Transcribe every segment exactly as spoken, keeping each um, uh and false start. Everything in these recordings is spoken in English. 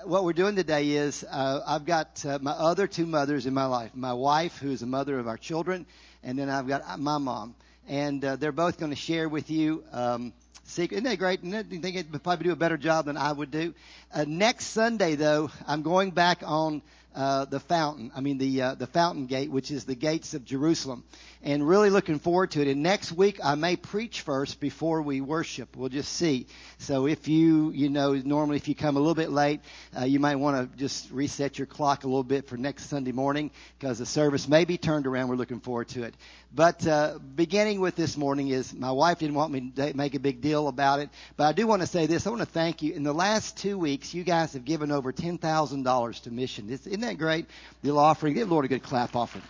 what we're doing today is uh, I've got uh, my other two mothers in my life. My wife, who is the mother of our children, and then I've got my mom. And uh, they're both going to share with you um, secret. Isn't that great? Isn't it? You think they'd probably do a better job than I would do? Uh, next Sunday, though, I'm going back on uh, the fountain. I mean, the uh, the fountain gate, which is the gates of Jerusalem. And really looking forward to it. And next week, I may preach first before we worship. We'll just see. So if you, you know, normally if you come a little bit late, uh, you might want to just reset your clock a little bit for next Sunday morning because the service may be turned around. We're looking forward to it. But uh, beginning with this morning is my wife didn't want me to make a big deal about it. But I do want to say this. I want to thank you. In the last two weeks, you guys have given over ten thousand dollars to mission. Isn't that great? The offering. Give the Lord a good clap offering.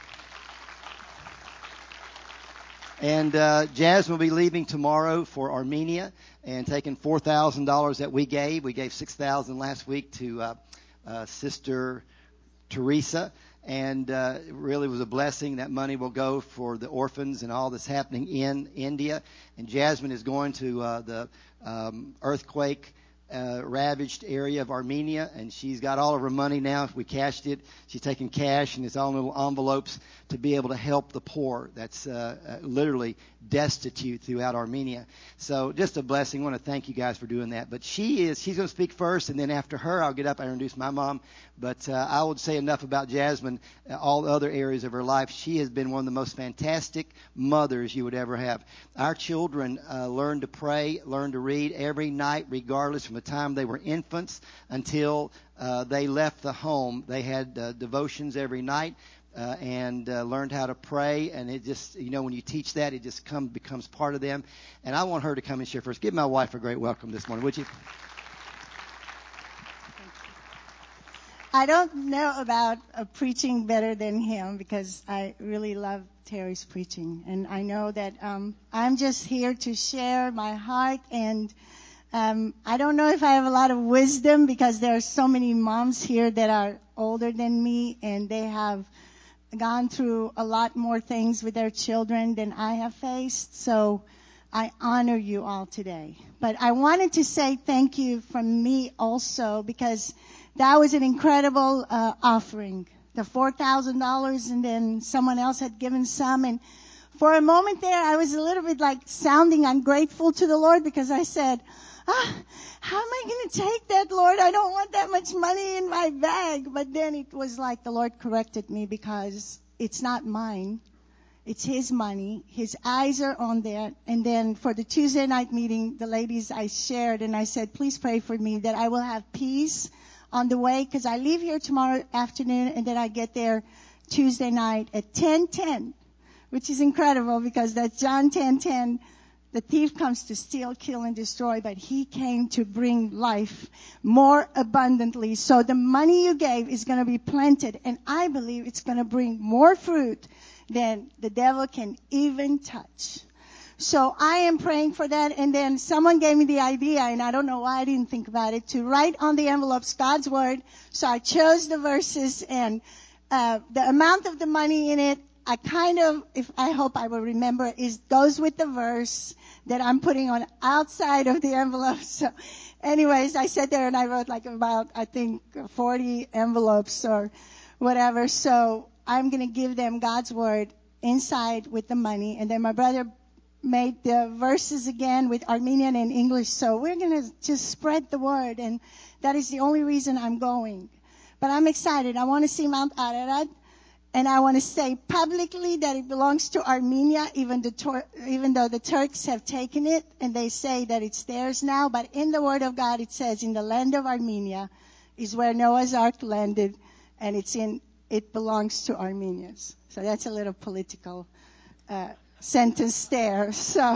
And uh, Jasmine will be leaving tomorrow for Armenia and taking four thousand dollars that we gave. We gave six thousand dollars last week to uh, uh, Sister Teresa. And uh, it really was a blessing. That money will go for the orphans and all that's happening in India. And Jasmine is going to uh, the um, earthquake Uh, ravaged area of Armenia, and she's got all of her money now. We cashed it. She's taking cash, and it's all in little envelopes to be able to help the poor that's uh, uh, literally destitute throughout Armenia. So just a blessing. I want to thank you guys for doing that. But she is, she's going to speak first, and then after her, I'll get up and introduce my mom. But uh, I would say enough about Jasmine, uh, all the other areas of her life. She has been one of the most fantastic mothers you would ever have. Our children uh, learn to pray, learn to read every night, regardless from the time they were infants until uh, they left the home. They had uh, devotions every night uh, and uh, learned how to pray. And it just, you know, when you teach that, it just come, becomes part of them. And I want her to come and share first. Give my wife a great welcome this morning, would you? I don't know about uh, preaching better than him because I really love Terry's preaching. And I know that um, I'm just here to share my heart. And um, I don't know if I have a lot of wisdom because there are so many moms here that are older than me and they have gone through a lot more things with their children than I have faced. So I honor you all today. But I wanted to say thank you from me also because that was an incredible uh, offering, the four thousand dollars, and then someone else had given some. And for a moment there, I was a little bit like sounding ungrateful to the Lord because I said, ah, how am I going to take that, Lord? I don't want that much money in my bag. But then it was like the Lord corrected me because it's not mine. It's His money. His eyes are on that. And then for the Tuesday night meeting, the ladies, I shared and I said, please pray for me that I will have peace on the way, because I leave here tomorrow afternoon and then I get there Tuesday night at ten ten, which is incredible because that's John ten ten. The thief comes to steal, kill, and destroy, but he came to bring life more abundantly. So the money you gave is going to be planted, and I believe it's going to bring more fruit than the devil can even touch. So I am praying for that. And then someone gave me the idea, and I don't know why I didn't think about it, to write on the envelopes God's word. So I chose the verses and uh, the amount of the money in it. I kind of, if I hope I will remember, is goes with the verse that I'm putting on outside of the envelope. So anyways, I sat there and I wrote like about, I think, forty envelopes or whatever. So I'm going to give them God's word inside with the money. And then my brother made the verses again with Armenian and English. So we're going to just spread the word. And that is the only reason I'm going. But I'm excited. I want to see Mount Ararat. And I want to say publicly that it belongs to Armenia, even, the Tur- even though the Turks have taken it and they say that it's theirs now. But in the Word of God, it says in the land of Armenia is where Noah's Ark landed, and it's in it belongs to Armenians. So that's a little political uh, sentence there. So,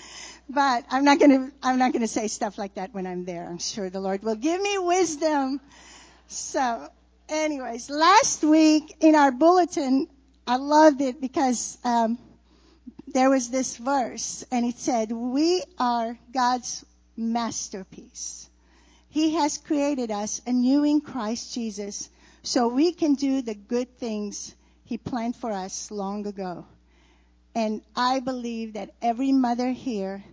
but I'm not going to I'm not going to say stuff like that when I'm there. I'm sure the Lord will give me wisdom. So. Anyways, last week in our bulletin, I loved it because um, there was this verse, and it said, we are God's masterpiece. He has created us anew in Christ Jesus so we can do the good things He planned for us long ago. And I believe that every mother here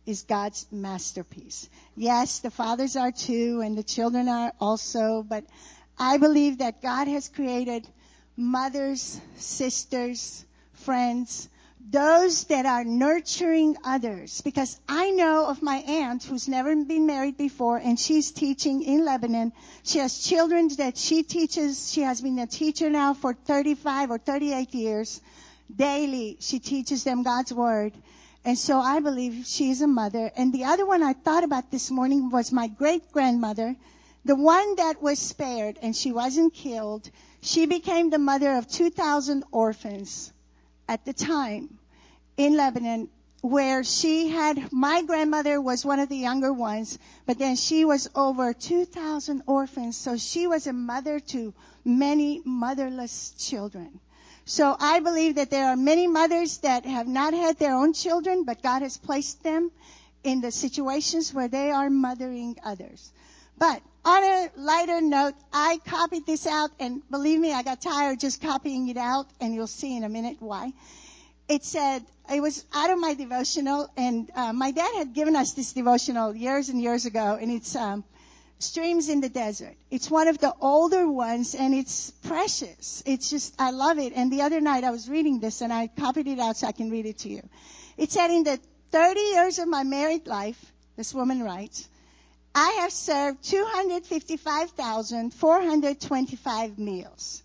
is God's masterpiece. Yes, the fathers are too, and the children are also, but I believe that God has created mothers, sisters, friends, those that are nurturing others. Because I know of my aunt who's never been married before, and she's teaching in Lebanon. She has children that she teaches. She has been a teacher now for thirty-five or thirty-eight years. Daily, she teaches them God's Word. And so I believe she's a mother. And the other one I thought about this morning was my great-grandmother, the one that was spared and she wasn't killed. She became the mother of two thousand orphans at the time in Lebanon, where she had, my grandmother was one of the younger ones, but then she was over two thousand orphans. So she was a mother to many motherless children. So I believe that there are many mothers that have not had their own children, but God has placed them in the situations where they are mothering others. But on a lighter note, I copied this out, and believe me, I got tired just copying it out, and you'll see in a minute why. It said, it was out of my devotional, and uh, my dad had given us this devotional years and years ago, and it's um, Streams in the Desert. It's one of the older ones, and it's precious. It's just, I love it. And the other night I was reading this, and I copied it out so I can read it to you. It said, in the thirty years of my married life, this woman writes, I have served two hundred fifty-five thousand four hundred twenty-five meals,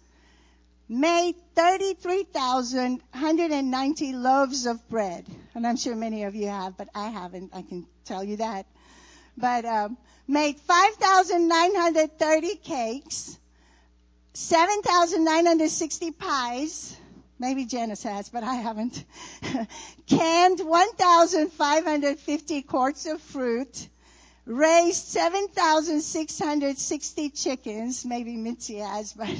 made thirty-three thousand one hundred ninety loaves of bread. And I'm sure many of you have, but I haven't. I can tell you that. But um, made five thousand nine hundred thirty cakes, seven thousand nine hundred sixty pies. Maybe Janice has, but I haven't. Canned one thousand five hundred fifty quarts of fruit. Raised seven thousand six hundred sixty chickens. Maybe Mitzi has, but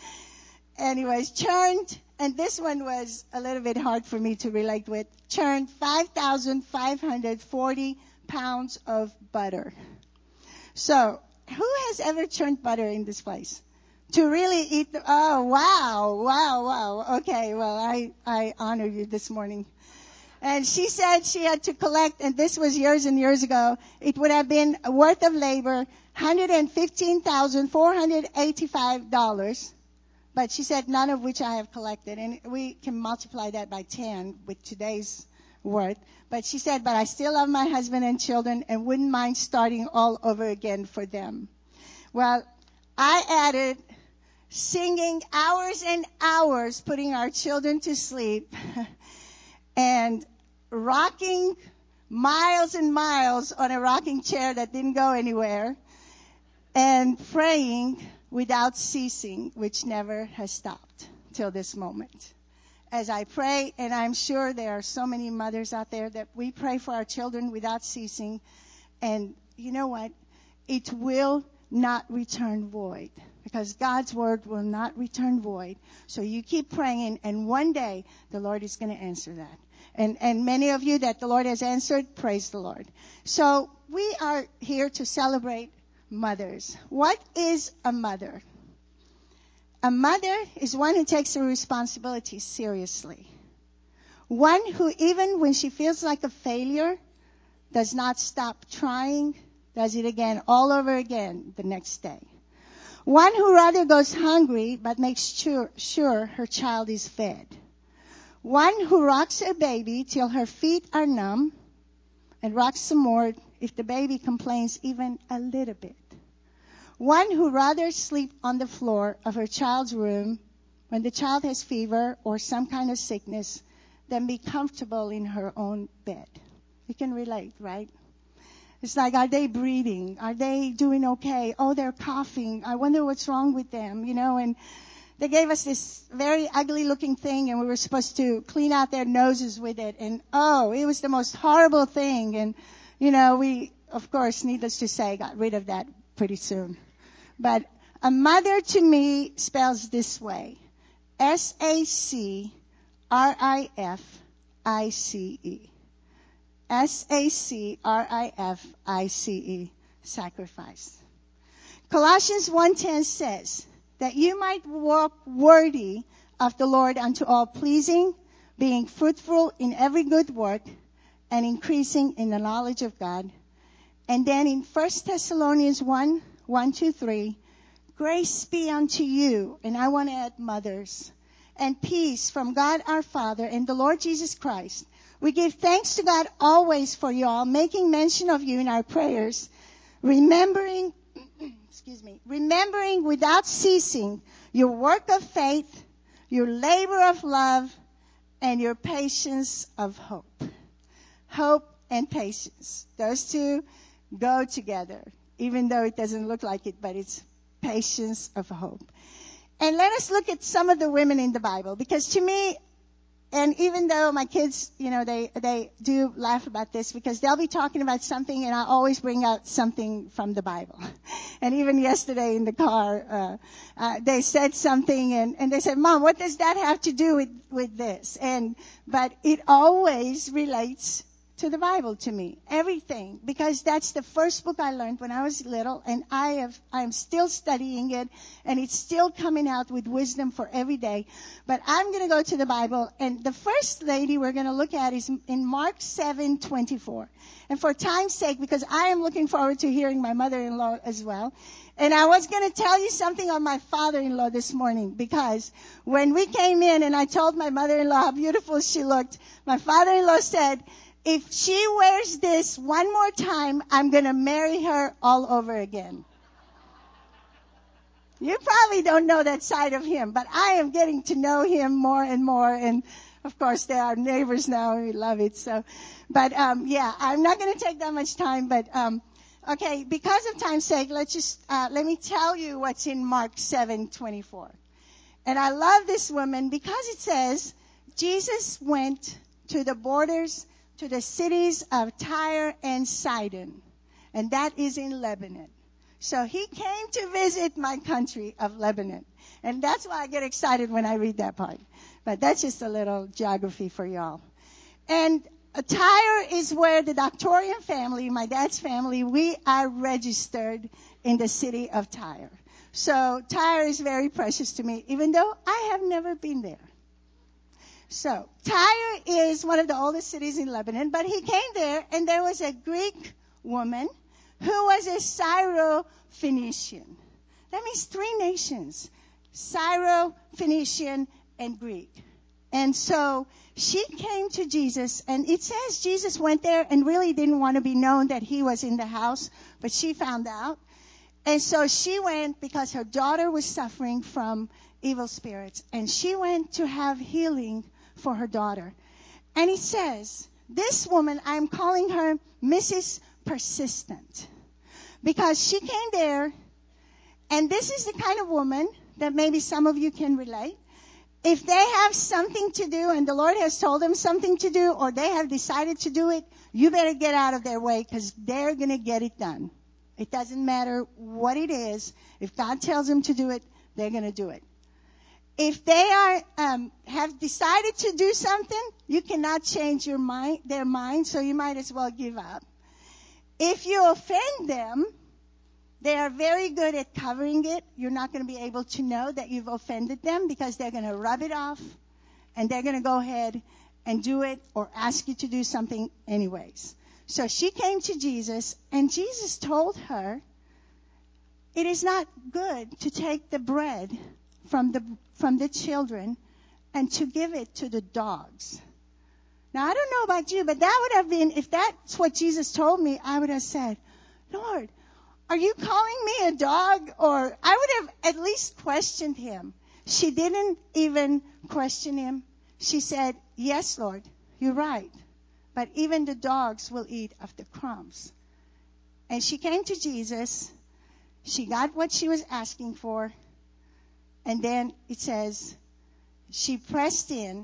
anyways, churned, and this one was a little bit hard for me to relate with, churned five thousand five hundred forty pounds of butter. So, who has ever churned butter in this place? To really eat the, oh, wow, wow, wow. Okay, well, I, I honor you this morning. And she said she had to collect, and this was years and years ago, it would have been a worth of labor, one hundred fifteen thousand four hundred eighty-five dollars. But she said none of which I have collected. And we can multiply that by ten with today's worth. But she said, but I still love my husband and children and wouldn't mind starting all over again for them. Well, I added singing hours and hours, putting our children to sleep, and rocking miles and miles on a rocking chair that didn't go anywhere, and praying without ceasing, which never has stopped till this moment. As I pray, and I'm sure there are so many mothers out there that we pray for our children without ceasing, and you know what? It will not return void, because God's word will not return void. So you keep praying, and one day the Lord is going to answer that. And, and many of you that the Lord has answered, praise the Lord. So we are here to celebrate mothers. What is a mother? A mother is one who takes her responsibility seriously. One who, even when she feels like a failure, does not stop trying, does it again, all over again the next day. One who rather goes hungry but makes sure, sure her child is fed. One who rocks her baby till her feet are numb and rocks some more if the baby complains even a little bit. One who rather sleep on the floor of her child's room when the child has fever or some kind of sickness than be comfortable in her own bed. You can relate, right? It's like, are they breathing? Are they doing okay? Oh, they're coughing. I wonder what's wrong with them, you know, and they gave us this very ugly looking thing, and we were supposed to clean out their noses with it. And oh, it was the most horrible thing. And, you know, we, of course, needless to say, got rid of that pretty soon. But a mother to me spells this way. S A C R I F I C E. S A C R I F I C E. Sacrifice. Colossians one ten says, that you might walk worthy of the Lord unto all pleasing, being fruitful in every good work, and increasing in the knowledge of God. And then in First Thessalonians one, one, two, three, grace be unto you, and I want to add mothers, and peace from God our Father and the Lord Jesus Christ. We give thanks to God always for you all, making mention of you in our prayers, remembering, excuse me, remembering without ceasing your work of faith, your labor of love, and your patience of hope. Hope and patience. Those two go together, even though it doesn't look like it, but it's patience of hope. And let us look at some of the women in the Bible, because to me, and even though my kids, you know, they, they do laugh about this, because they'll be talking about something and I always bring out something from the Bible. And even yesterday in the car, uh, uh, they said something and, and they said, Mom, what does that have to do with, with this? And, but it always relates to the Bible to me. Everything. Because that's the first book I learned when I was little, and I have, I'm still studying it, and it's still coming out with wisdom for every day. But I'm going to go to the Bible, and the first lady we're going to look at is in Mark seven twenty-four. And for time's sake, because I am looking forward to hearing my mother-in-law as well, and I was going to tell you something on my father-in-law this morning, because when we came in and I told my mother-in-law how beautiful she looked, my father-in-law said, if she wears this one more time, I'm going to marry her all over again. You probably don't know that side of him, but I am getting to know him more and more. And, of course, they are neighbors now. We love it. So, but, um, yeah, I'm not going to take that much time. But, um, okay, because of time's sake, let's just, uh, let me tell you what's in Mark seven twenty-four. And I love this woman because it says, Jesus went to the borders to the cities of Tyre and Sidon, and that is in Lebanon. So he came to visit my country of Lebanon, and that's why I get excited when I read that part. But that's just a little geography for y'all. And uh, Tyre is where the Doctorian family, my dad's family, we are registered in the city of Tyre. So Tyre is very precious to me, even though I have never been there. So, Tyre is one of the oldest cities in Lebanon, but he came there, and there was a Greek woman who was a Syro-Phoenician. That means three nations, Syro-Phoenician and Greek. And so, she came to Jesus, and it says Jesus went there and really didn't want to be known that he was in the house, but she found out. And so, she went because her daughter was suffering from evil spirits, and she went to have healing for her daughter. And it says, this woman, I'm calling her Missus Persistent, because she came there, and this is the kind of woman that maybe some of you can relate. If they have something to do and the Lord has told them something to do, or they have decided to do it, you better get out of their way, because they're going to get it done. It doesn't matter what it is. If God tells them to do it, they're going to do it. If they are um, have decided to do something, you cannot change your mind, their mind, so you might as well give up. If you offend them, they are very good at covering it. You're not going to be able to know that you've offended them, because they're going to rub it off, and they're going to go ahead and do it or ask you to do something anyways. So she came to Jesus, and Jesus told her, it is not good to take the bread from the from the children and to give it to the dogs. Now, I don't know about you, but that would have been, if that's what Jesus told me, I would have said, Lord, are you calling me a dog? Or I would have at least questioned him. She didn't even question him. She said, yes, Lord, you're right. But even the dogs will eat of the crumbs. And she came to Jesus. She got what she was asking for. And then it says, she pressed in,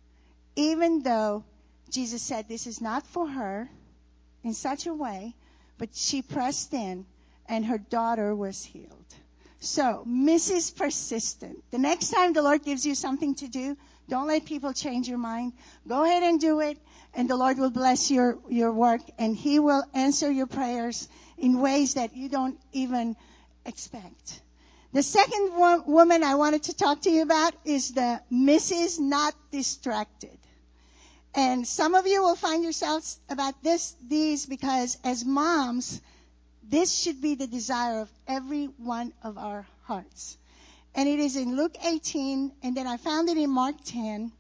even though Jesus said this is not for her in such a way, but she pressed in, and her daughter was healed. So, Missus Persistent. The next time the Lord gives you something to do, don't let people change your mind. Go ahead and do it, and the Lord will bless your, your work, and He will answer your prayers in ways that you don't even expect. The second wo- woman I wanted to talk to you about is the Missus Not Distracted. And some of you will find yourselves about this, these, because as moms, this should be the desire of every one of our hearts. And it is in Luke eighteen, and then I found it in Mark ten.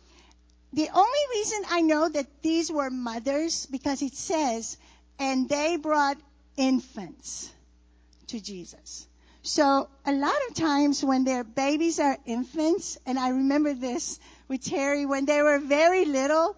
The only reason I know that these were mothers, because it says, and they brought infants to Jesus. So a lot of times when their babies are infants, and I remember this with Terry, when they were very little,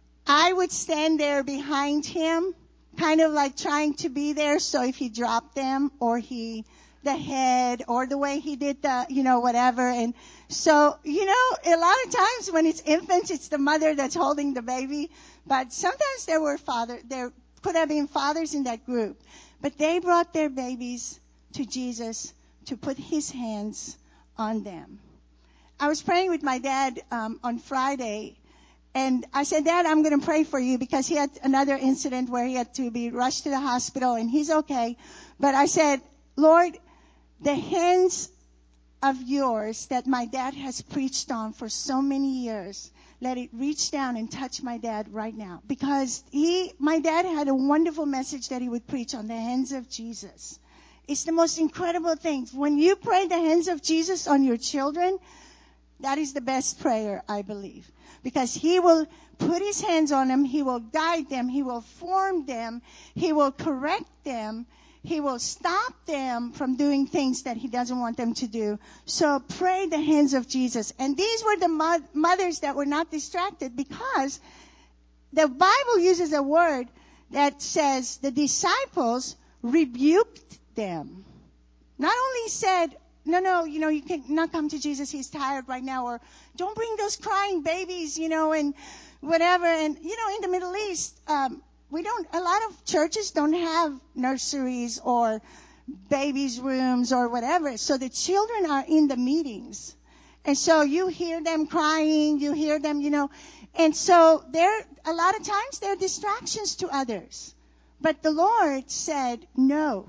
I would stand there behind him, kind of like trying to be there, so if he dropped them, or he, the head, or the way he did the, you know, whatever. And so, you know, a lot of times when it's infants, it's the mother that's holding the baby. But sometimes there were father, there could have been fathers in that group. But they brought their babies to Jesus to put his hands on them. I was praying with my dad um, on Friday, and I said, Dad, I'm going to pray for you, because he had another incident where he had to be rushed to the hospital, and he's okay. But I said, Lord, the hands of yours that my dad has preached on for so many years, let it reach down and touch my dad right now. Because he, my dad had a wonderful message that he would preach on the hands of Jesus. It's the most incredible thing. When you pray the hands of Jesus on your children, that is the best prayer, I believe. Because he will put his hands on them, he will guide them, he will form them, he will correct them, he will stop them from doing things that he doesn't want them to do. So pray the hands of Jesus. And these were the mo- mothers that were not distracted, because the Bible uses a word that says the disciples rebuked them. Not only said, no, no, you know, you cannot come to Jesus, he's tired right now, or don't bring those crying babies, you know, and whatever. And, you know, in the Middle East, um, we don't, a lot of churches don't have nurseries or babies' rooms or whatever. So the children are in the meetings. And so you hear them crying, you hear them, you know. And so they're, a lot of times they're distractions to others. But the Lord said, no,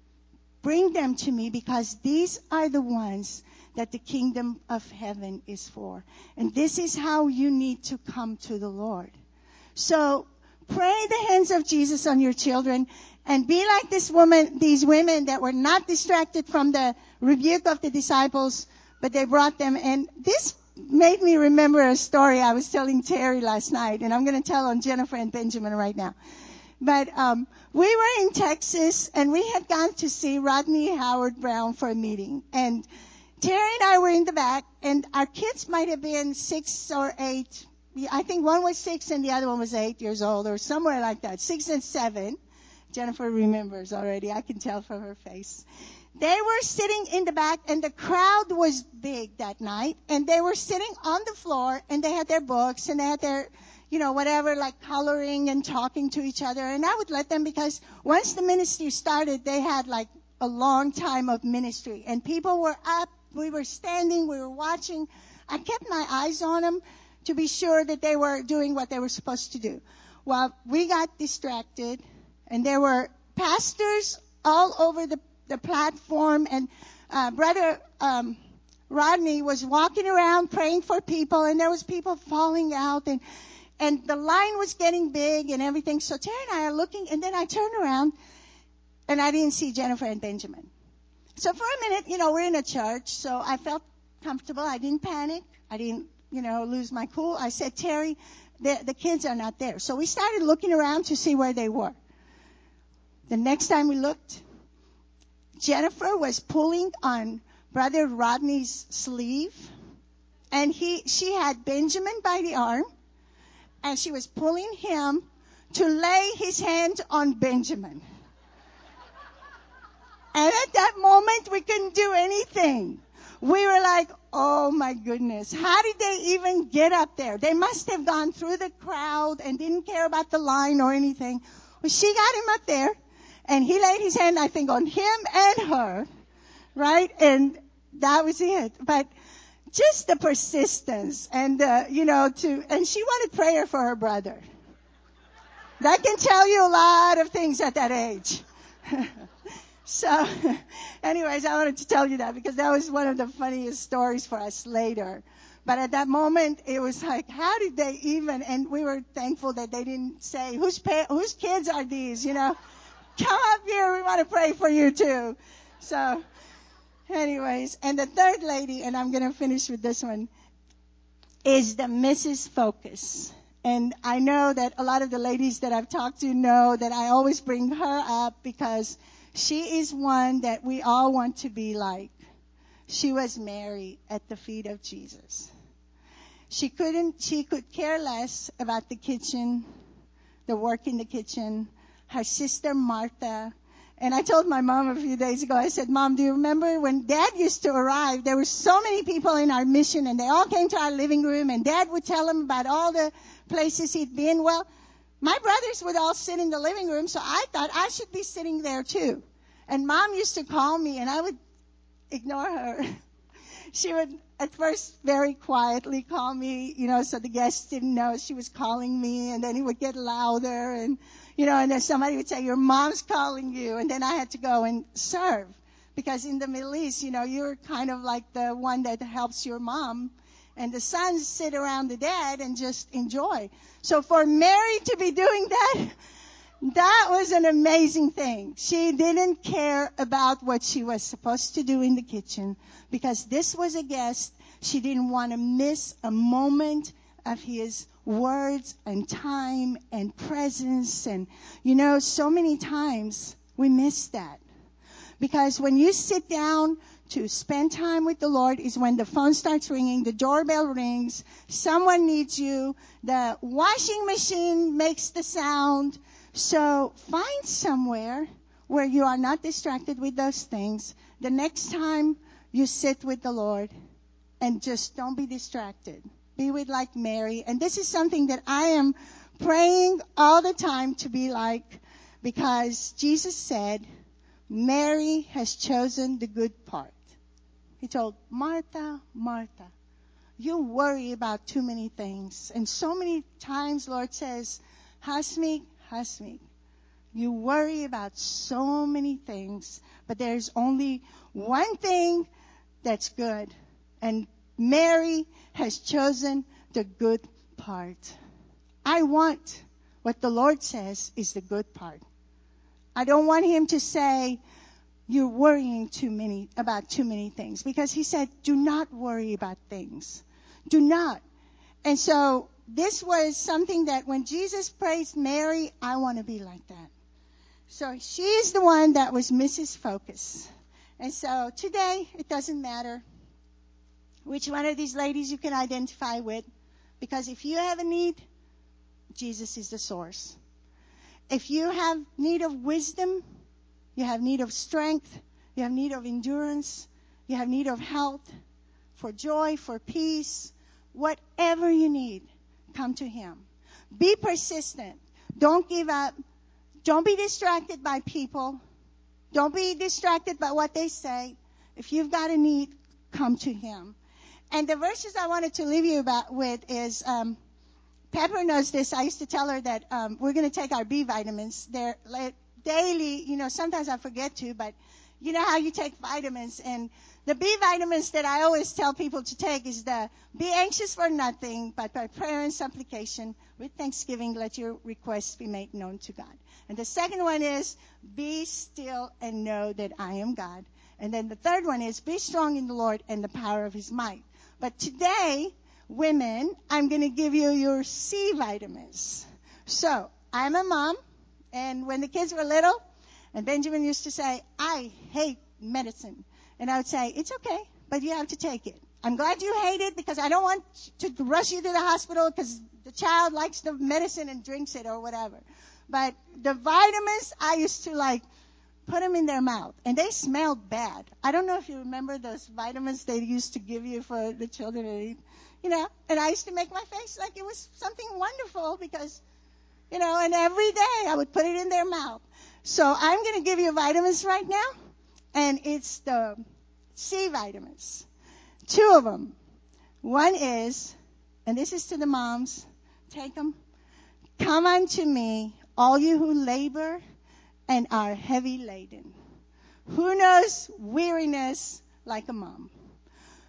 bring them to me, because these are the ones that the kingdom of heaven is for. And this is how you need to come to the Lord. So pray the hands of Jesus on your children, and be like this woman, these women that were not distracted from the rebuke of the disciples, but they brought them. And this made me remember a story I was telling Terry last night, and I'm going to tell on Jennifer and Benjamin right now. But um we were in Texas, and we had gone to see Rodney Howard Brown for a meeting. And Terry and I were in the back, and our kids might have been six or eight. I think one was six and the other one was eight years old, or somewhere like that, six and seven. Jennifer remembers already. I can tell from her face. They were sitting in the back, and the crowd was big that night, and they were sitting on the floor, and they had their books, and they had their, you know, whatever, like coloring and talking to each other. And I would let them, because once the ministry started, they had like a long time of ministry, and people were up, we were standing, we were watching. I kept my eyes on them to be sure that they were doing what they were supposed to do. Well, we got distracted, and there were pastors all over the, the platform, and uh, Brother um, Rodney was walking around praying for people, and there was people falling out, and and the line was getting big and everything. So Terry and I are looking, and then I turned around, and I didn't see Jennifer and Benjamin. So for a minute, you know, we're in a church, so I felt comfortable. I didn't panic. I didn't, you know, lose my cool. I said, Terry, the, the kids are not there. So we started looking around to see where they were. The next time we looked, Jennifer was pulling on Brother Rodney's sleeve, and he, she had Benjamin by the arm, and she was pulling him to lay his hand on Benjamin. And at that moment, we couldn't do anything. We were like, oh my goodness, how did they even get up there? They must have gone through the crowd and didn't care about the line or anything. Well, she got him up there, and he laid his hand, I think, on him and her, right? And that was it. But just the persistence, and, uh, you know, to, and she wanted prayer for her brother. That can tell you a lot of things at that age. So, anyways, I wanted to tell you that because that was one of the funniest stories for us later. But at that moment, it was like, how did they even? And we were thankful that they didn't say, whose pa- whose kids are these? You know, come up here. We want to pray for you too. So, anyways, and the third lady, and I'm going to finish with this one, is the Missus Focus. And I know that a lot of the ladies that I've talked to know that I always bring her up because she is one that we all want to be like. She was Mary at the feet of Jesus. She couldn't, she could care less about the kitchen, the work in the kitchen, her sister Martha. And I told my mom a few days ago, I said, Mom, do you remember when Dad used to arrive, there were so many people in our mission and they all came to our living room and Dad would tell them about all the places he'd been. Well, my brothers would all sit in the living room, so I thought I should be sitting there too. And Mom used to call me and I would ignore her. She would at first very quietly call me, you know, so the guests didn't know she was calling me, and then it would get louder, and, you know, and then somebody would say, your mom's calling you, and then I had to go and serve, because in the Middle East, you know, you're kind of like the one that helps your mom, and the sons sit around the dad and just enjoy. So for Mary to be doing that, that was an amazing thing. She didn't care about what she was supposed to do in the kitchen because this was a guest. She didn't want to miss a moment of his words and time and presence. And, you know, so many times we miss that. Because when you sit down to spend time with the Lord is when the phone starts ringing, the doorbell rings, someone needs you, the washing machine makes the sound. So find somewhere where you are not distracted with those things. The next time you sit with the Lord, and just don't be distracted. Be with like Mary. And this is something that I am praying all the time to be like, because Jesus said, Mary has chosen the good part. He told Martha, Martha, you worry about too many things. And so many times, Lord says, Hasmik, Hasmik, you worry about so many things, but there's only one thing that's good. And Mary has chosen the good part. I want what the Lord says is the good part. I don't want him to say, you're worrying too many about too many things, because he said, do not worry about things. Do not. And so this was something that when Jesus praised Mary, I want to be like that. So she's the one that was Missus Focus. And so today, it doesn't matter which one of these ladies you can identify with, because if you have a need, Jesus is the source. If you have need of wisdom, you have need of strength, you have need of endurance, you have need of health, for joy, for peace, whatever you need, come to him. Be persistent. Don't give up. Don't be distracted by people. Don't be distracted by what they say. If you've got a need, come to him. And the verses I wanted to leave you about with is, um, Pepper knows this. I used to tell her that um, we're going to take our B vitamins. They're like, daily, you know, sometimes I forget to, but you know how you take vitamins. And the B vitamins that I always tell people to take is the be anxious for nothing, but by prayer and supplication, with thanksgiving, let your requests be made known to God. And the second one is be still and know that I am God. And then the third one is be strong in the Lord and the power of his might. But today, women, I'm going to give you your C vitamins. So I'm a mom, and when the kids were little, and Benjamin used to say, I hate medicine. And I would say, it's okay, but you have to take it. I'm glad you hate it because I don't want to rush you to the hospital because the child likes the medicine and drinks it or whatever. But the vitamins, I used to like put them in their mouth, and they smelled bad. I don't know if you remember those vitamins they used to give you for the children to eat, you know, and I used to make my face like it was something wonderful because, you know, and every day I would put it in their mouth. So I'm going to give you vitamins right now, and it's the C vitamins. Two of them. One is, and this is to the moms, take them. Come unto me, all you who labor and are heavy laden. Who knows weariness like a mom?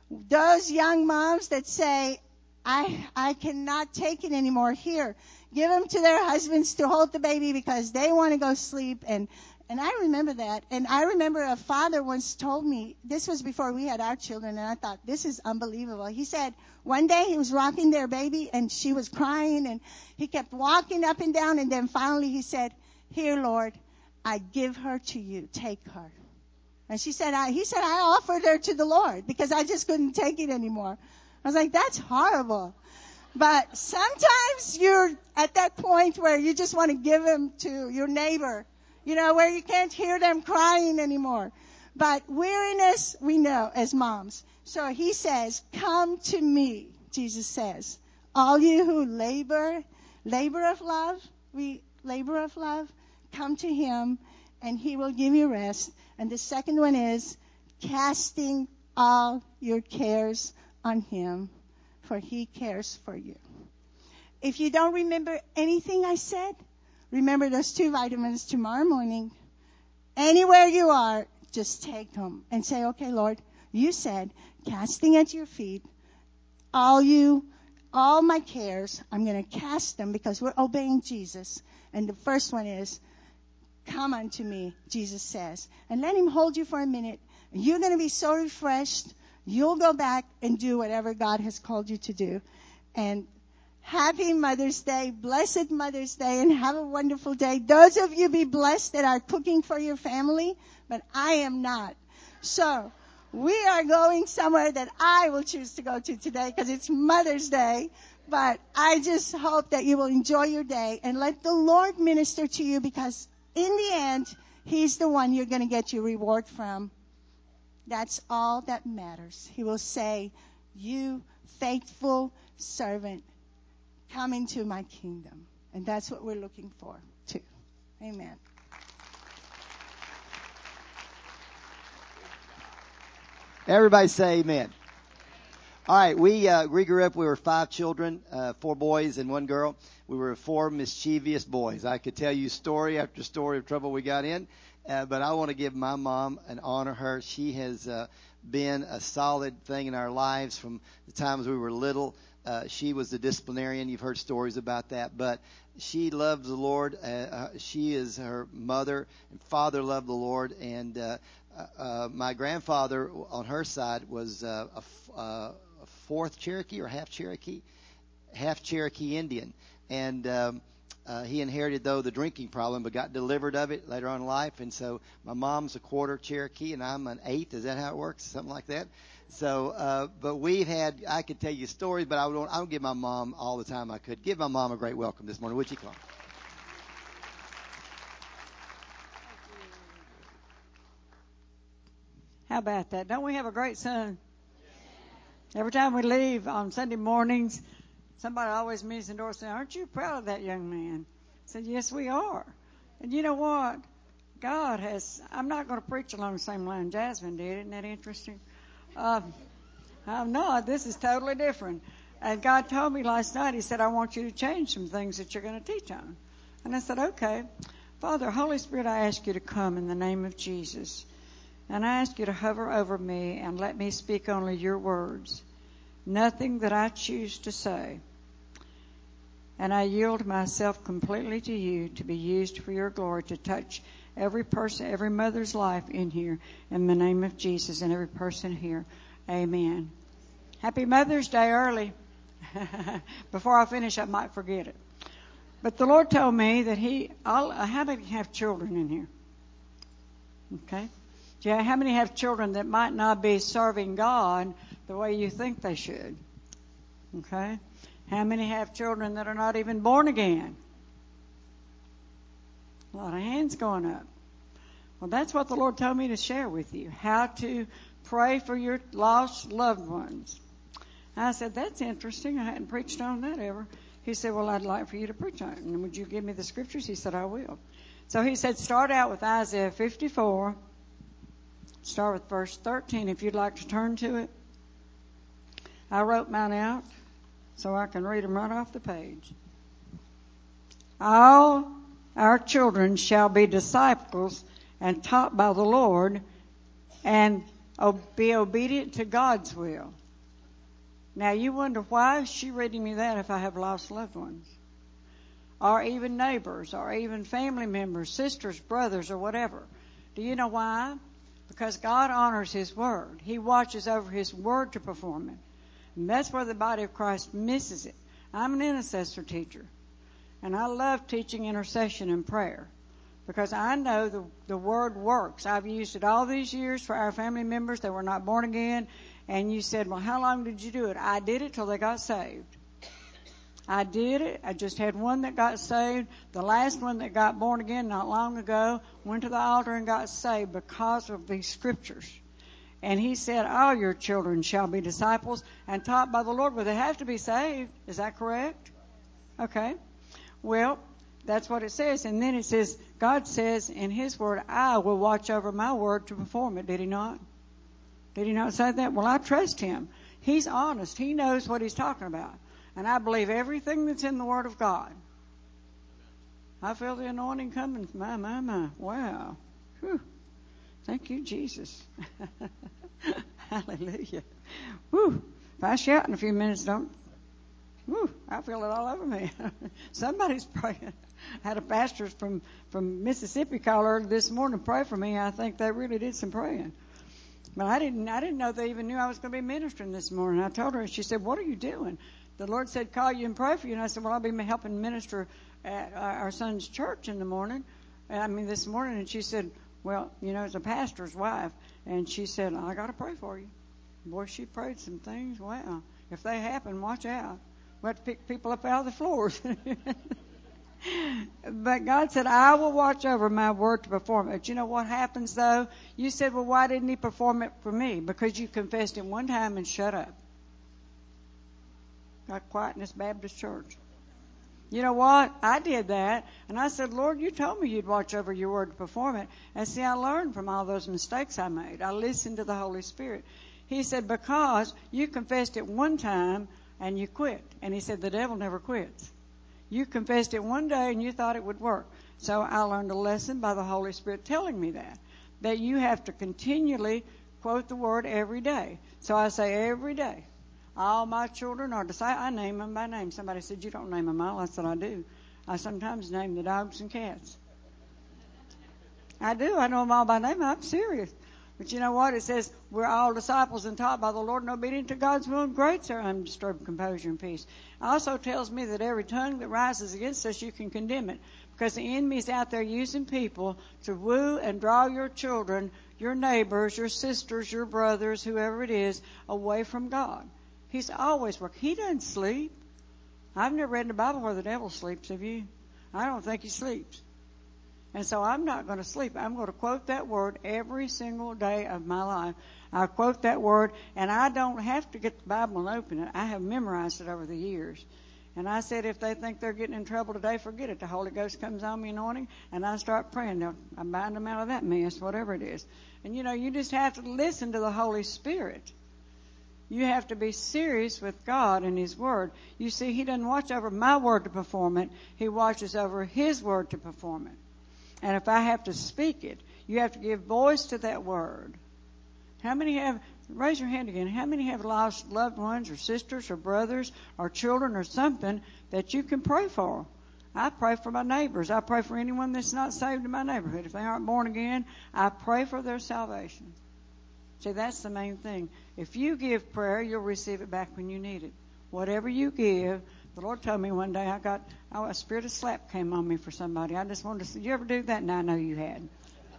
Those young moms that say, I I cannot take it anymore. Here, give them to their husbands to hold the baby because they want to go sleep. And and I remember that. And I remember a father once told me, this was before we had our children, and I thought, this is unbelievable. He said one day he was rocking their baby, and she was crying, and he kept walking up and down, and then finally he said, here, Lord, I give her to you. Take her. And she said, I, he said, I offered her to the Lord because I just couldn't take it anymore. I was like, that's horrible. But sometimes you're at that point where you just want to give them to your neighbor, you know, where you can't hear them crying anymore. But weariness, we know as moms. So he says, come to me, Jesus says. All you who labor, labor of love, we labor of love, come to him and he will give you rest. And the second one is casting all your cares on him, for he cares for you. If you don't remember anything I said, remember those two vitamins tomorrow morning. Anywhere you are, just take them and say, okay, Lord, you said, casting at your feet, all you, all my cares, I'm going to cast them because we're obeying Jesus. And the first one is, come unto me, Jesus says. And let him hold you for a minute. You're going to be so refreshed. You'll go back and do whatever God has called you to do. And happy Mother's Day, blessed Mother's Day, and have a wonderful day. Those of you be blessed that are cooking for your family, but I am not. So we are going somewhere that I will choose to go to today because it's Mother's Day. But I just hope that you will enjoy your day and let the Lord minister to you because in the end, he's the one you're going to get your reward from. That's all that matters. He will say, you faithful servant, come into my kingdom. And that's what we're looking for, too. Amen. Everybody say amen. All right, we uh, we grew up. We were five children, uh, four boys and one girl. We were four mischievous boys. I could tell you story after story of trouble we got in, uh, but I want to give my mom and honor her. She has uh, been a solid thing in our lives from the times we were little. Uh, she was the disciplinarian. You've heard stories about that, but she loved the Lord. Uh, uh, she is her mother and father loved the Lord, and uh, uh, my grandfather on her side was uh, a. Uh, fourth Cherokee or half Cherokee, half Cherokee Indian. And um, uh, he inherited, though, the drinking problem, but got delivered of it later on in life. And so my mom's a quarter Cherokee, and I'm an eighth. Is that how it works? Something like that. So, uh, but we've had, I could tell you stories, but I don't, I don't give my mom all the time I could. Give my mom a great welcome this morning. Would you come? How about that? Don't we have a great son? Every time we leave on Sunday mornings, somebody always meets the door saying, aren't you proud of that young man? I said, yes, we are. And you know what? God has, I'm not going to preach along the same line Jasmine did. Isn't that interesting? Uh, I'm not. This is totally different. And God told me last night, he said, I want you to change some things that you're going to teach on. And I said, okay. Father, Holy Spirit, I ask you to come in the name of Jesus. And I ask you to hover over me and let me speak only your words. Nothing that I choose to say. And I yield myself completely to you to be used for your glory, to touch every person, every mother's life in here, in the name of Jesus, and every person here. Amen. Happy Mother's Day early. Before I finish, I might forget it. But the Lord told me that he, I'll, how many have children in here? Okay. Yeah, how many have children that might not be serving God the way you think they should? Okay. How many have children that are not even born again? A lot of hands going up. Well, that's what the Lord told me to share with you, how to pray for your lost loved ones. I said, that's interesting. I hadn't preached on that ever. He said, well, I'd like for you to preach on it. And would you give me the scriptures? He said, I will. So he said, start out with Isaiah fifty-four. Start with verse thirteen, if you'd like to turn to it. I wrote mine out so I can read them right off the page. All our children shall be disciples and taught by the Lord, and Oh, be obedient to God's will. Now, you wonder why is she reading me that if I have lost loved ones? Or even neighbors, or even family members, sisters, brothers, or whatever. Do you know why? Because God honors His Word. He watches over His Word to perform it. And that's where the body of Christ misses it. I'm an intercessor teacher. And I love teaching intercession and prayer. Because I know the, the Word works. I've used it all these years for our family members that were not born again. And you said, well, how long did you do it? I did it till they got saved. I did it. I just had one that got saved. The last one that got born again not long ago went to the altar and got saved because of these scriptures. And he said, all your children shall be disciples and taught by the Lord. Well, they have to be saved. Is that correct? Okay. Well, that's what it says. And then it says, God says in His Word, I will watch over my word to perform it. Did He not? Did He not say that? Well, I trust Him. He's honest. He knows what He's talking about. And I believe everything that's in the Word of God. I feel the anointing coming. My, my, my. Wow. Whew. Thank you, Jesus. Hallelujah. Whew. If I shout in a few minutes, don't. Whew, I feel it all over me. Somebody's praying. I had a pastor from, from Mississippi call her this morning pray for me. I think they really did some praying. But I didn't I didn't know they even knew I was going to be ministering this morning. I told her, and she said, what are you doing? The Lord said, call you and pray for you. And I said, well, I'll be helping minister at our son's church in the morning. I mean, this morning. And she said, well, you know, it's a pastor's wife. And she said, I got to pray for you. Boy, she prayed some things. Wow. If they happen, watch out. We have to pick people up out of the floors. But God said, I will watch over my word to perform it. You know what happens, though? You said, well, why didn't He perform it for me? Because you confessed it one time and shut up. Got quiet in this Baptist church. You know what? I did that. And I said, Lord, you told me you'd watch over your word to perform it. And see, I learned from all those mistakes I made. I listened to the Holy Spirit. He said, because you confessed it one time and you quit. And He said, the devil never quits. You confessed it one day and you thought it would work. So I learned a lesson by the Holy Spirit telling me that. That you have to continually quote the word every day. So I say every day. All my children are disciples. I name them by name. Somebody said, you don't name them all. I said, I do. I sometimes name the dogs and cats. I do. I know them all by name. I'm serious. But you know what? It says we're all disciples and taught by the Lord and obedient to God's will, and great's our undisturbed composure and peace. It also tells me that every tongue that rises against us, you can condemn it. Because the enemy's out there using people to woo and draw your children, your neighbors, your sisters, your brothers, whoever it is, away from God. He's always working. He doesn't sleep. I've never read in the Bible where the devil sleeps, have you? I don't think he sleeps. And so I'm not going to sleep. I'm going to quote that word every single day of my life. I quote that word, and I don't have to get the Bible and open it. I have memorized it over the years. And I said, if they think they're getting in trouble today, forget it. The Holy Ghost comes on me anointing, and I start praying. I bind them out of that mess, whatever it is. And, you know, you just have to listen to the Holy Spirit. You have to be serious with God and His Word. You see, He doesn't watch over my word to perform it. He watches over His word to perform it. And if I have to speak it, you have to give voice to that word. How many have, raise your hand again, how many have lost loved ones or sisters or brothers or children or something that you can pray for? I pray for my neighbors. I pray for anyone that's not saved in my neighborhood. If they aren't born again, I pray for their salvation. See, that's the main thing. If you give prayer, you'll receive it back when you need it. Whatever you give, the Lord told me one day I got, oh, a spirit of slap came on me for somebody. I just wanted to say, you ever do that? And I know you had.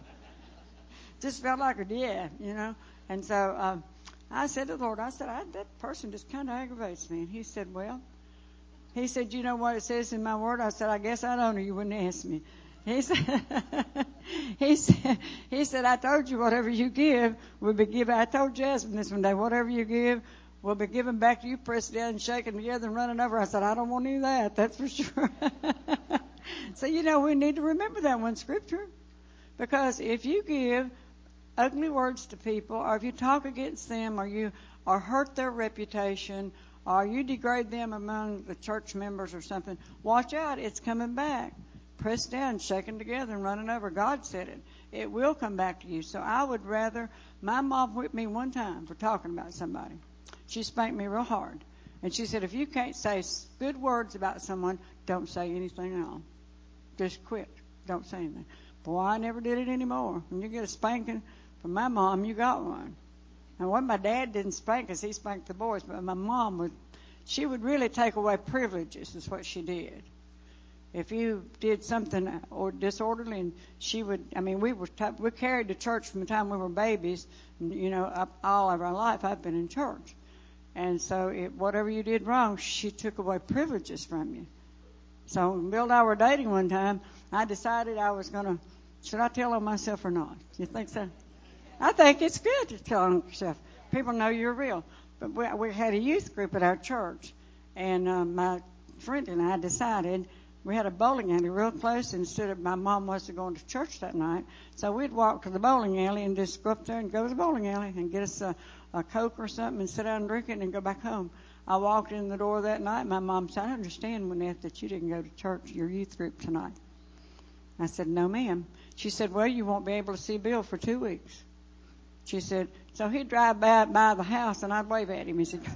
Just felt like it, yeah, you know. And so um, I said to the Lord, I said, I, that person just kind of aggravates me. And He said, well, He said, you know what it says in my word? I said, I guess I don't know. You wouldn't ask me. He said, he said, he said, I told you whatever you give will be given. I told Jasmine this one day, whatever you give will be given back to you, pressed down and shaken together and running over. I said, I don't want any of that. That's for sure. So, you know, we need to remember that one scripture. Because if you give ugly words to people, or if you talk against them, or you or hurt their reputation, or you degrade them among the church members or something, watch out. It's coming back. Pressed down, shaken together, and running over. God said it. it will come back to you. So I would rather, my mom whipped me one time for talking about somebody. She spanked me real hard. And she said, if you can't say good words about someone, don't say anything at all. Just quit. Don't say anything. Boy, I never did it anymore. When you get a spanking from my mom, you got one. And what my dad didn't spank us, he spanked the boys. But my mom would, she would really take away privileges is what she did. If you did something or disorderly, and she would, I mean, we were t- we carried the church from the time we were babies, you know, up all of our life. I've been in church. And so it, whatever you did wrong, she took away privileges from you. So when Bill and I were dating one time, I decided I was going to, should I tell on myself or not? You think so? I think it's good to tell on yourself. People know you're real. But we, we had a youth group at our church, and uh, my friend and I decided we had a bowling alley real close. Instead of my mom wasn't going to church that night, so we'd walk to the bowling alley and just go up there and go to the bowling alley and get us a, a Coke or something and sit down and drink it and go back home. I walked in the door that night. My mom said, I understand, Wynette, that you didn't go to church, your youth group tonight. I said, no, ma'am. She said, well, you won't be able to see Bill for two weeks. She said, so he'd drive by, by the house, and I'd wave at him. He said,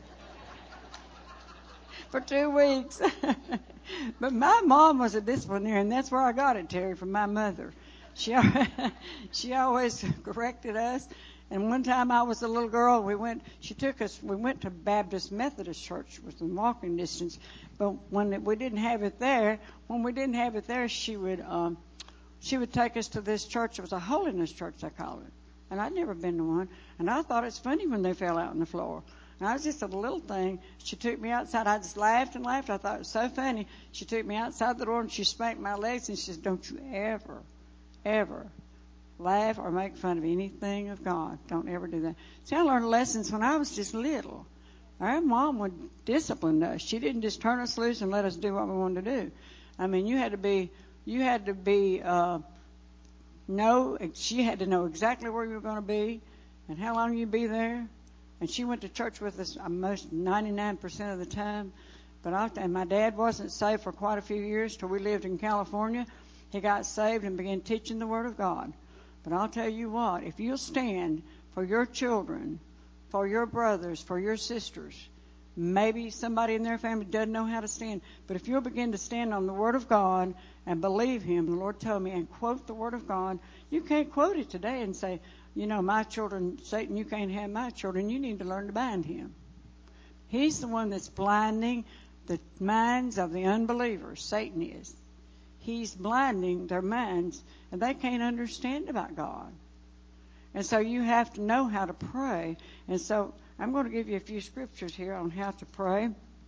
for two weeks. But my mom was a disciplinarian. That's where I got it, Terry, from my mother. She, she always corrected us. And one time I was a little girl, we went, she took us, we went to Baptist Methodist Church within walking distance. But when we didn't have it there, when we didn't have it there, she would, um, she would take us to this church. It was a holiness church, they call it. And I'd never been to one. And I thought it's funny when they fell out on the floor. And I was just a little thing. She took me outside. I just laughed and laughed. I thought it was so funny. She took me outside the door and she spanked my legs and she said, don't you ever, ever laugh or make fun of anything of God. Don't ever do that. See, I learned lessons when I was just little. Our mom would discipline us. She didn't just turn us loose and let us do what we wanted to do. I mean, you had to be, you had to be, uh, know, she had to know exactly where you were going to be and how long you'd be there. And she went to church with us most ninety-nine percent of the time. But I, and my dad wasn't saved for quite a few years till we lived in California. He got saved and began teaching the Word of God. But I'll tell you what, if you'll stand for your children, for your brothers, for your sisters, maybe somebody in their family doesn't know how to stand, but if you'll begin to stand on the Word of God and believe Him, the Lord told me, and quote the Word of God, you can't quote it today and say, you know, my children, Satan, you can't have my children. You need to learn to bind him. He's the one that's blinding the minds of the unbelievers. Satan is. He's blinding their minds, and they can't understand about God. And so you have to know how to pray. And so I'm going to give you a few scriptures here on how to pray.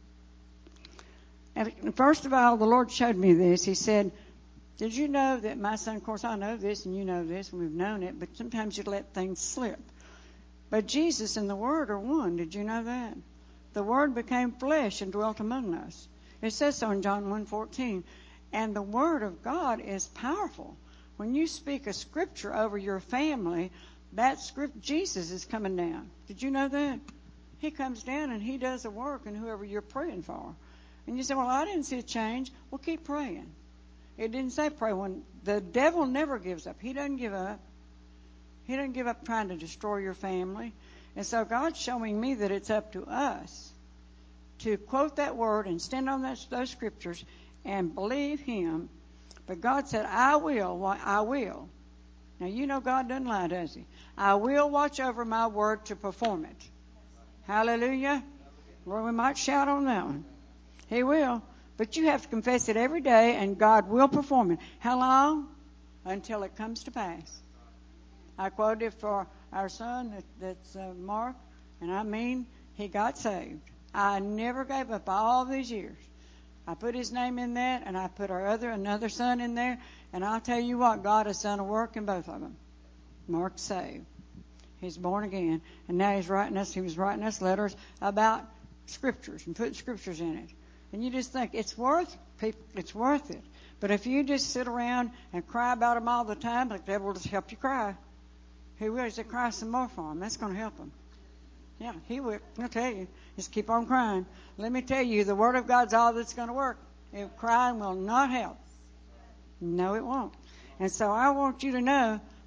And first of all, the Lord showed me this. He said, did you know that my son, of course I know this and you know this and we've known it, but sometimes you let things slip. But Jesus and the Word are one. Did you know that? The Word became flesh and dwelt among us. It says so in John one fourteen. And the Word of God is powerful. When you speak a scripture over your family, that script, Jesus is coming down. Did you know that? He comes down and He does a work in whoever you're praying for. And you say, well, I didn't see a change. Well, keep praying. It didn't say pray. When the devil never gives up. He doesn't give up. He doesn't give up trying to destroy your family. And so God's showing me that it's up to us to quote that word and stand on that, those scriptures and believe Him. But God said, I will, I will. Now, you know God doesn't lie, does He? I will watch over my word to perform it. Hallelujah. Lord, we might shout on that one. He will. But you have to confess it every day, and God will perform it. How long? Until it comes to pass. I quoted for our son, that, that's uh, Mark, and I mean, he got saved. I never gave up all these years. I put his name in there, and I put our other, another son in there, and I'll tell you what, God has done a work in both of them. Mark's saved. He's born again, and now he's writing us, he was writing us letters about scriptures and putting scriptures in it. And you just think, it's worth people, it's worth it. But if you just sit around and cry about them all the time, the devil will just help you cry. He will. He said, cry some more for him. That's going to help him. Yeah, he will. I'll tell you. Just keep on crying. Let me tell you, the Word of God's all that's going to work. If crying will not help. No, it won't. And so I want you to know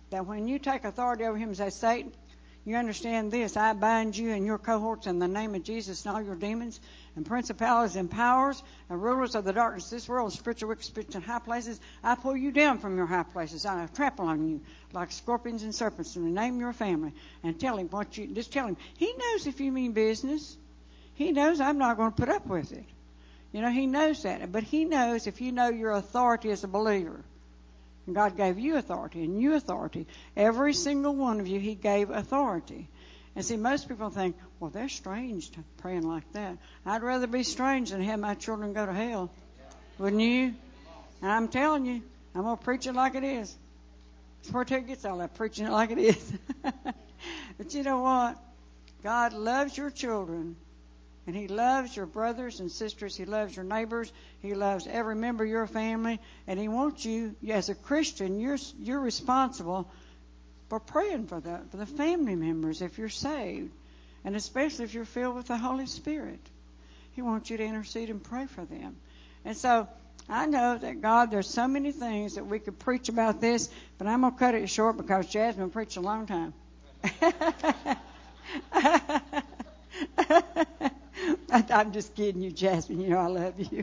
that when you take authority over him and say, Satan, you understand this, I bind you and your cohorts in the name of Jesus and all your demons and principalities and powers and rulers of the darkness of this world and spiritual wickedness spirits in high places. I pull you down from your high places. I trample on you like scorpions and serpents in the name of your family. And tell him what you, just tell him. He knows if you mean business. He knows I'm not going to put up with it. You know, he knows that. But he knows if you know your authority as a believer. And God gave you authority and you authority. Every single one of you, he gave authority. And see, most people think, well, they're strange to praying like that. I'd rather be strange than have my children go to hell. Wouldn't you? And I'm telling you, I'm going to preach it like it is. That's where it gets all that, preaching it like it is. But you know what? God loves your children. And he loves your brothers and sisters. He loves your neighbors. He loves every member of your family. And he wants you, as a Christian, you're you're responsible for praying for the, for the family members if you're saved. And especially if you're filled with the Holy Spirit. He wants you to intercede and pray for them. And so I know that, God, there's so many things that we could preach about this, but I'm going to cut it short because Jasmine preached a long time. I'm just kidding you, Jasmine. You know I love you.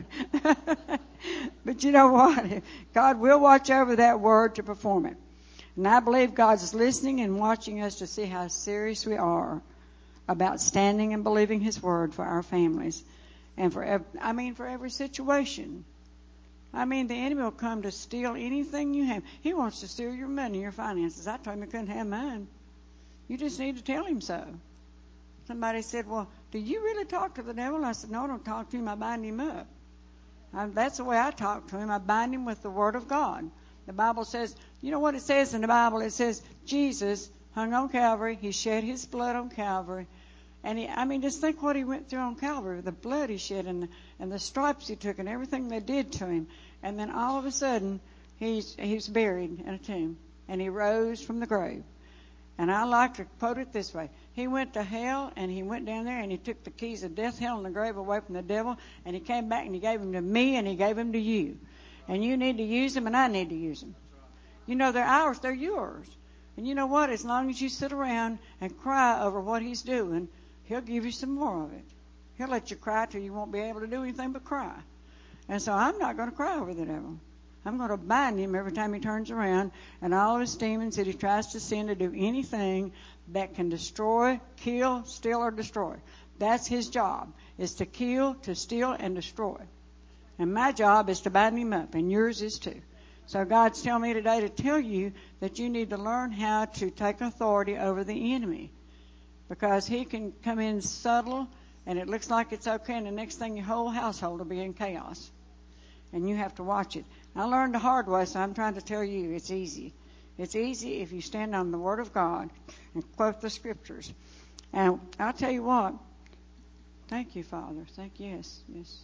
But you know what? God will watch over that word to perform it. And I believe God's listening and watching us to see how serious we are about standing and believing his word for our families. And for, I mean, for every situation. I mean, the enemy will come to steal anything you have. He wants to steal your money, your finances. I told him he couldn't have mine. You just need to tell him so. Somebody said, well, do you really talk to the devil? I said, no, I don't talk to him. I bind him up. I, that's the way I talk to him. I bind him with the word of God. The Bible says, you know what it says in the Bible? It says Jesus hung on Calvary. He shed his blood on Calvary. And he, I mean, just think what he went through on Calvary, the blood he shed and the, and the stripes he took and everything they did to him. And then all of a sudden, he's, he's buried in a tomb. And he rose from the grave. And I like to quote it this way. He went to hell, and he went down there, and he took the keys of death, hell, and the grave away from the devil, and he came back, and he gave them to me, and he gave them to you. And you need to use them, and I need to use them. You know, they're ours. They're yours. And you know what? As long as you sit around and cry over what he's doing, he'll give you some more of it. He'll let you cry till you won't be able to do anything but cry. And so I'm not going to cry over the devil. I'm going to bind him every time he turns around and all of his demons that he tries to send to do anything that can destroy, kill, steal, or destroy. That's his job, is to kill, to steal, and destroy. And my job is to bind him up, and yours is too. So God's telling me today to tell you that you need to learn how to take authority over the enemy. Because he can come in subtle, and it looks like it's okay, and the next thing your whole household will be in chaos. And you have to watch it. I learned the hard way, so I'm trying to tell you it's easy. It's easy if you stand on the Word of God and quote the Scriptures. And I'll tell you what. Thank you, Father. Thank you. Yes, yes.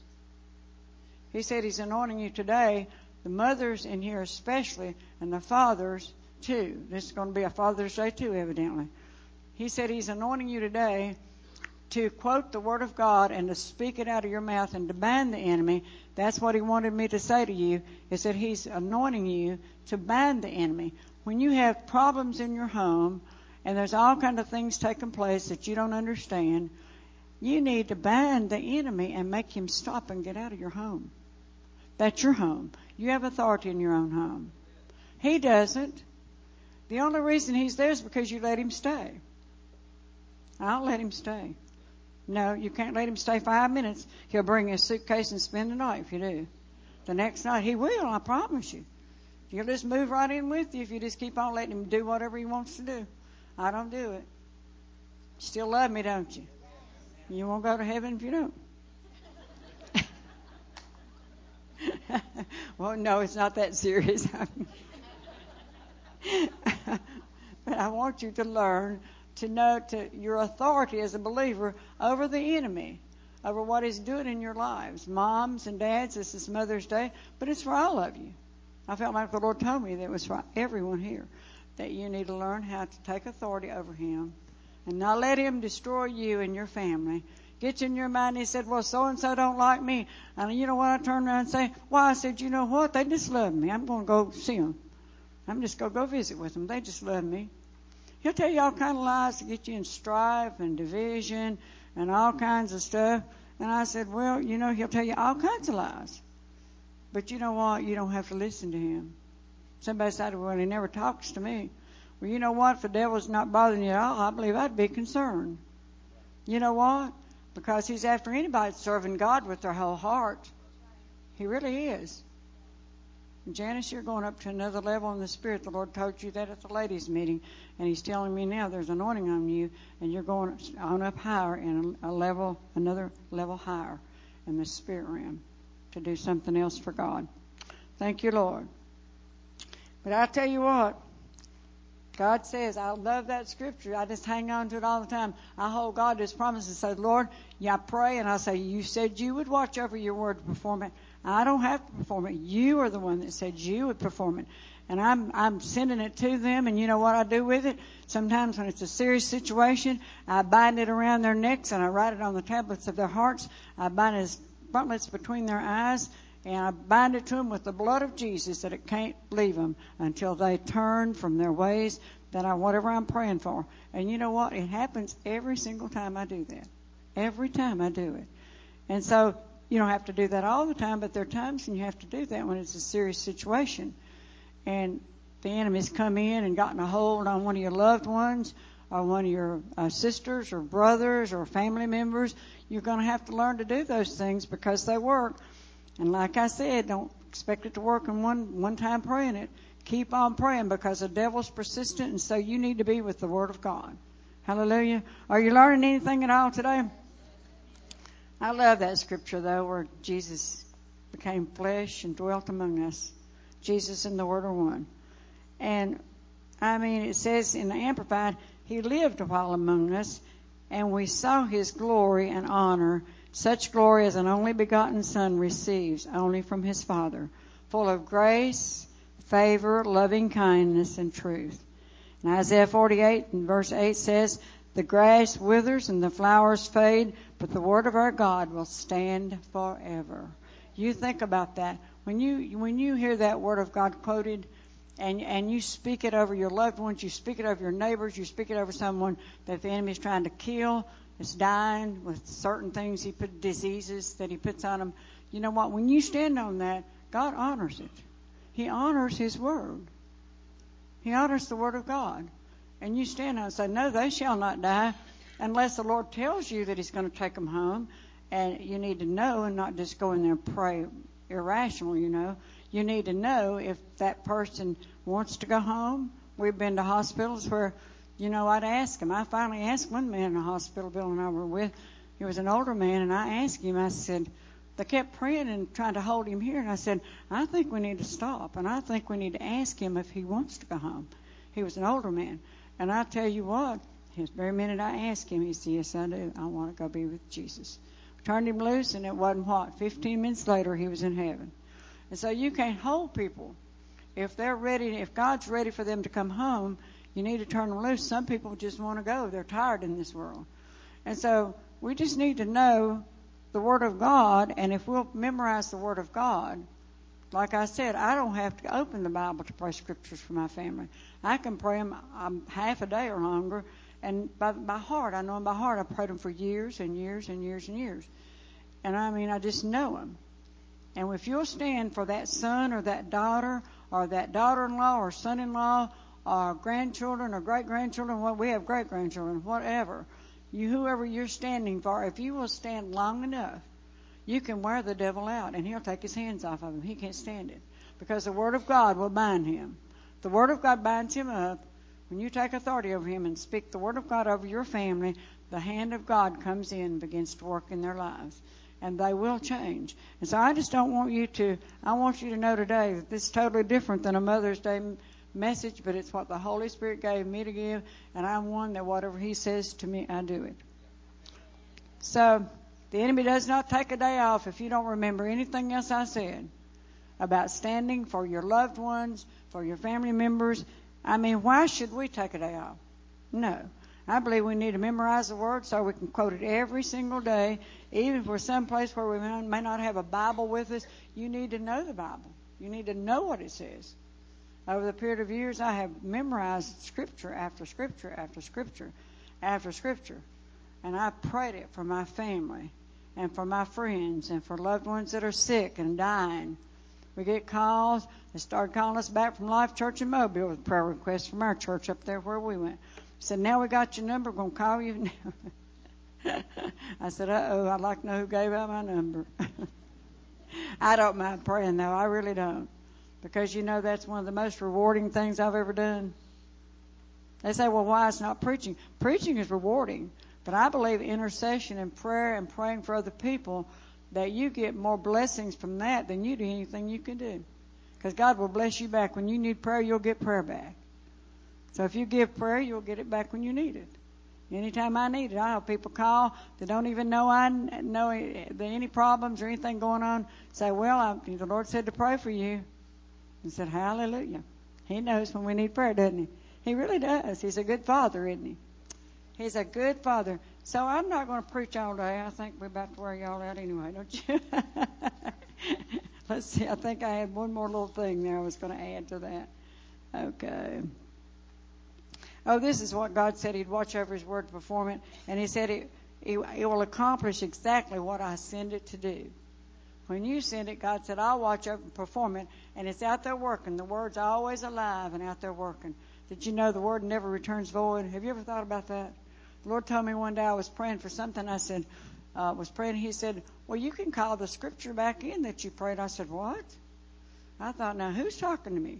He said he's anointing you today, the mothers in here especially, and the fathers too. This is going to be a Father's Day too, evidently. He said he's anointing you today to quote the Word of God and to speak it out of your mouth and to bind the enemy. That's what he wanted me to say to you, is that he's anointing you to bind the enemy. When you have problems in your home and there's all kinds of things taking place that you don't understand, you need to bind the enemy and make him stop and get out of your home. That's your home. You have authority in your own home. He doesn't. The only reason he's there is because you let him stay. I'll let him stay. No, you can't let him stay five minutes. He'll bring his suitcase and spend the night if you do. The next night he will, I promise you. He'll just move right in with you if you just keep on letting him do whatever he wants to do. I don't do it. You still love me, don't you? You won't go to heaven if you don't. Well, no, it's not that serious. But I want you to learn to know to your authority as a believer over the enemy, over what he's doing in your lives. Moms and dads, this is Mother's Day, but it's for all of you. I felt like the Lord told me that it was for everyone here, that you need to learn how to take authority over him and not let him destroy you and your family. Gets in your mind, he said, well, so-and-so don't like me. And you know what? I turned around and say, why? I said, you know what? They just love me. I'm going to go see them. I'm just going to go visit with them. They just love me. He'll tell you all kind of lies to get you in strife and division and all kinds of stuff. And I said, well, you know, he'll tell you all kinds of lies. But you know what? You don't have to listen to him. Somebody said, well, he never talks to me. Well, you know what? If the devil's not bothering you at all, I believe I'd be concerned. You know what? Because he's after anybody serving God with their whole heart. He really is. Janice, you're going up to another level in the Spirit. The Lord told you that at the ladies' meeting, and He's telling me now there's anointing on you, and you're going on up higher in a level, another level higher in the Spirit realm to do something else for God. Thank you, Lord. But I tell you what, God says, I love that scripture. I just hang on to it all the time. I hold God to His promise and say, Lord, yeah, I pray, and I say, you said you would watch over your word to perform it. I don't have to perform it. You are the one that said you would perform it. And I'm I'm sending it to them, and you know what I do with it? Sometimes when it's a serious situation, I bind it around their necks, and I write it on the tablets of their hearts. I bind it as frontlets between their eyes, and I bind it to them with the blood of Jesus that it can't leave them until they turn from their ways, that I whatever I'm praying for. And you know what? It happens every single time I do that. Every time I do it. And so you don't have to do that all the time, but there are times when you have to do that when it's a serious situation. And the enemy's come in and gotten a hold on one of your loved ones or one of your uh, sisters or brothers or family members. You're going to have to learn to do those things because they work. And like I said, don't expect it to work in one, one time praying it. Keep on praying because the devil's persistent, and so you need to be with the Word of God. Hallelujah. Are you learning anything at all today? I love that scripture, though, where Jesus became flesh and dwelt among us. Jesus and the Word are one. And, I mean, it says in the Amplified, He lived a while among us, and we saw His glory and honor, such glory as an only begotten Son receives only from His Father, full of grace, favor, loving kindness, and truth. And Isaiah forty-eight and verse eight says, the grass withers and the flowers fade, but the word of our God will stand forever. You think about that. When you when you hear that word of God quoted, and and you speak it over your loved ones, you speak it over your neighbors, you speak it over someone that the enemy is trying to kill, is dying with certain things he put, diseases that he puts on them. You know what? When you stand on that, God honors it. He honors His word. He honors the word of God. And you stand on it and say, no, they shall not die unless the Lord tells you that He's going to take them home. And you need to know and not just go in there and pray irrational, you know. You need to know if that person wants to go home. We've been to hospitals where, you know, I'd ask him. I finally asked one man in a hospital Bill and I were with. He was an older man, and I asked him, I said, they kept praying and trying to hold him here. And I said, I think we need to stop, and I think we need to ask him if he wants to go home. He was an older man. And I tell you what, his very minute I asked him, he said, yes, I do. I want to go be with Jesus. We turned him loose, and it wasn't what? fifteen minutes later, he was in heaven. And so you can't hold people. If they're ready, if God's ready for them to come home, you need to turn them loose. Some people just want to go. They're tired in this world. And so we just need to know the Word of God, and if we'll memorize the Word of God, like I said, I don't have to open the Bible to pray scriptures for my family. I can pray them um, half a day or longer, and by, by heart, I know them by heart. I've prayed them for years and years and years and years. And I mean, I just know them. And if you'll stand for that son or that daughter or that daughter-in-law or son-in-law or grandchildren or great-grandchildren, well, we have great-grandchildren, whatever, you whoever you're standing for, if you will stand long enough, you can wear the devil out, and he'll take his hands off of him. He can't stand it because the Word of God will bind him. The Word of God binds him up. When you take authority over him and speak the Word of God over your family, the hand of God comes in and begins to work in their lives, and they will change. And so I just don't want you to, I want you to know today that this is totally different than a Mother's Day message, but it's what the Holy Spirit gave me to give, and I'm one that whatever He says to me, I do it. So the enemy does not take a day off if you don't remember anything else I said about standing for your loved ones, for your family members. I mean, why should we take a day off? No. I believe we need to memorize the Word so we can quote it every single day. Even if we're someplace where we may not have a Bible with us, you need to know the Bible. You need to know what it says Over the period of years, I have memorized scripture after scripture after scripture after scripture. And I prayed it for my family and for my friends and for loved ones that are sick and dying. We get calls. They started calling us back from Life Church in Mobile with prayer requests from our church up there where we went. Said, now we got your number. We're going to call you now. I said, uh-oh, I'd like to know who gave out my number. I don't mind praying, though. I really don't. Because, you know, that's one of the most rewarding things I've ever done. They say, well, why it's not preaching? Preaching is rewarding. But I believe intercession and prayer and praying for other people, that you get more blessings from that than you do anything you can do. Because God will bless you back. When you need prayer, you'll get prayer back. So if you give prayer, you'll get it back when you need it. Anytime I need it, I have people call that don't even know I know any problems or anything going on. Say, well, I, the Lord said to pray for you. And said, hallelujah. He knows when we need prayer, doesn't he? He really does. He's a good father, isn't he? He's a good father. So I'm not going to preach all day. I think we're about to wear y'all out anyway, don't you? Let's see. I think I had one more little thing there I was going to add to that. Okay. Oh, this is what God said. He'd watch over his word to perform it. And he said it, it, it will accomplish exactly what I send it to do. When you send it, God said, I'll watch over and perform it. And it's out there working. The word's always alive and out there working. Did you know the word never returns void? Have you ever thought about that? The Lord told me one day I was praying for something. I said, uh, was praying. He said, well, you can call the scripture back in that you prayed. I said, what? I thought, now who's talking to me?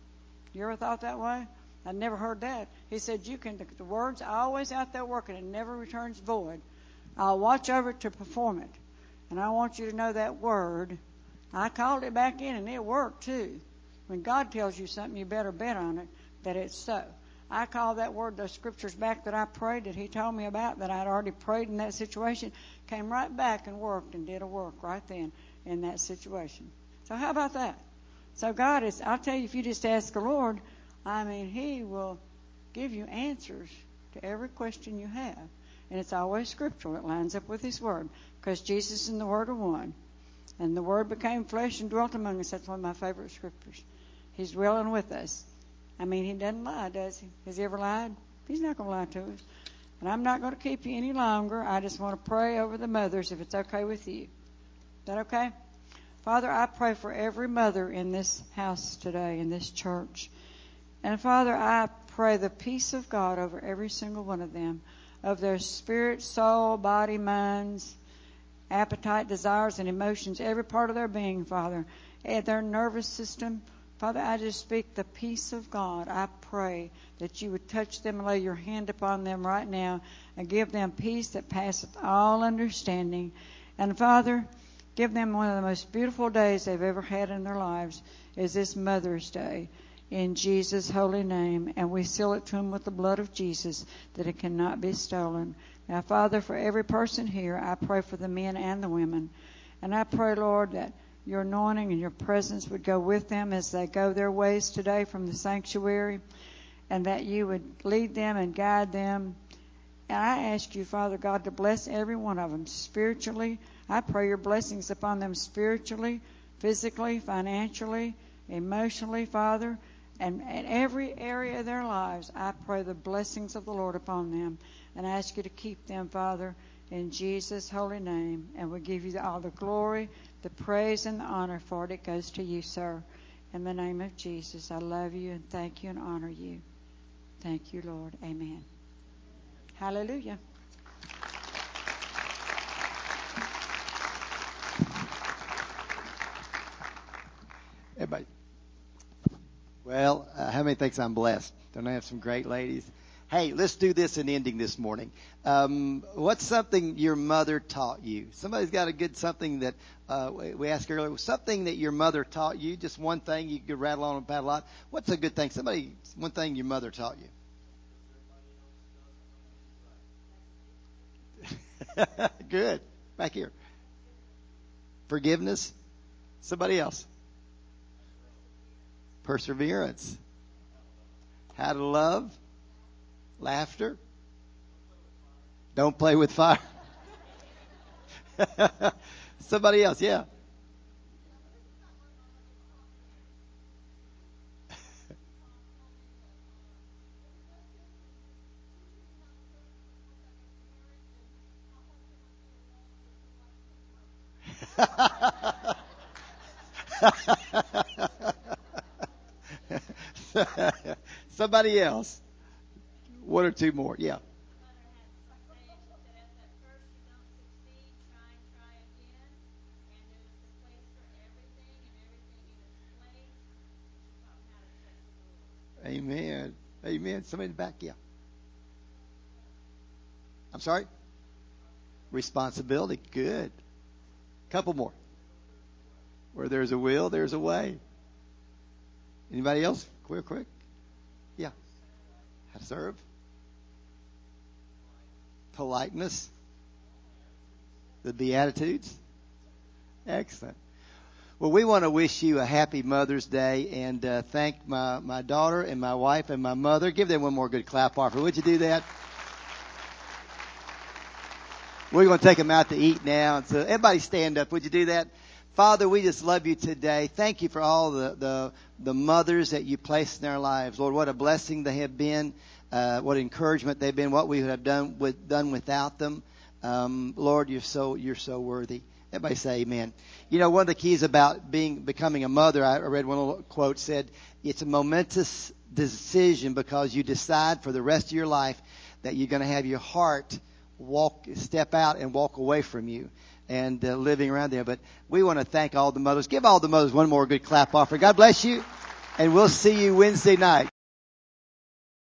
You ever thought that way? I never heard that. He said, you can, the, the word's always out there working. It never returns void. I'll watch over it to perform it. And I want you to know that word. I called it back in and it worked too. When God tells you something, you better bet on it that it's so. I call that word, the scriptures back that I prayed, that he told me about, that I'd already prayed in that situation, came right back and worked and did a work right then in that situation. So how about that? So God is, I'll tell you, if you just ask the Lord, I mean, he will give you answers to every question you have. And it's always scriptural. It lines up with his word. Because Jesus and the word are one. And the word became flesh and dwelt among us. That's one of my favorite scriptures. He's dwelling with us. I mean, he doesn't lie, does he? Has he ever lied? He's not going to lie to us. And I'm not going to keep you any longer. I just want to pray over the mothers, if it's okay with you. Is that okay? Father, I pray for every mother in this house today, in this church. And Father, I pray the peace of God over every single one of them, of their spirit, soul, body, minds, appetite, desires, and emotions, every part of their being, Father, and their nervous system. Father, I just speak the peace of God. I pray that you would touch them and lay your hand upon them right now and give them peace that passeth all understanding. And Father, give them one of the most beautiful days they've ever had in their lives is this Mother's Day. In Jesus' holy name. And we seal it to them with the blood of Jesus, that it cannot be stolen. Now, Father, for every person here, I pray for the men and the women. And I pray, Lord, that your anointing and your presence would go with them as they go their ways today from the sanctuary, and that you would lead them and guide them. And I ask you, Father God, to bless every one of them spiritually. I pray your blessings upon them spiritually, physically, financially, emotionally, Father. And in every area of their lives, I pray the blessings of the Lord upon them. And I ask you to keep them, Father, in Jesus' holy name. And we give you all the glory, the praise, and the honor for it. It goes to you, sir. In the name of Jesus, I love you and thank you and honor you. Thank you, Lord. Amen. Hallelujah. Everybody. Well, uh, how many thinks I'm blessed? Don't I have some great ladies? Hey, let's do this in ending this morning. Um, what's something your mother taught you? Somebody's got a good something that uh, we asked earlier. Something that your mother taught you. Just one thing you could rattle on about a lot. What's a good thing? Somebody, one thing your mother taught you. Good. Back here. Forgiveness. Somebody else. Perseverance. How to love. Laughter. Don't play with fire. Somebody else, yeah. Somebody else. One or two more. Yeah. Amen. Amen. Somebody in the back. Yeah. I'm sorry? Responsibility. Good. Couple more. Where there's a will, there's a way. Anybody else? Quick, quick. Yeah. How to serve. Politeness. The Beatitudes. Excellent. Well, we want to wish you a happy Mother's Day and uh, thank my, my daughter and my wife and my mother. Give them one more good clap offer. Would you do that? We're going to take them out to eat now. So everybody stand up. Would you do that? Father, we just love you today. Thank you for all the, the, the mothers that you placed in our lives. Lord, what a blessing they have been. Uh, what encouragement they've been. What we would have done with, done without them. Um, Lord, you're so, you're so worthy. Everybody say amen. You know, one of the keys about being, becoming a mother, I read one little quote said, it's a momentous decision because you decide for the rest of your life that you're going to have your heart walk, step out and walk away from you and uh, living around there. But we want to thank all the mothers. Give all the mothers one more good clap offer. God bless you. And we'll see you Wednesday night.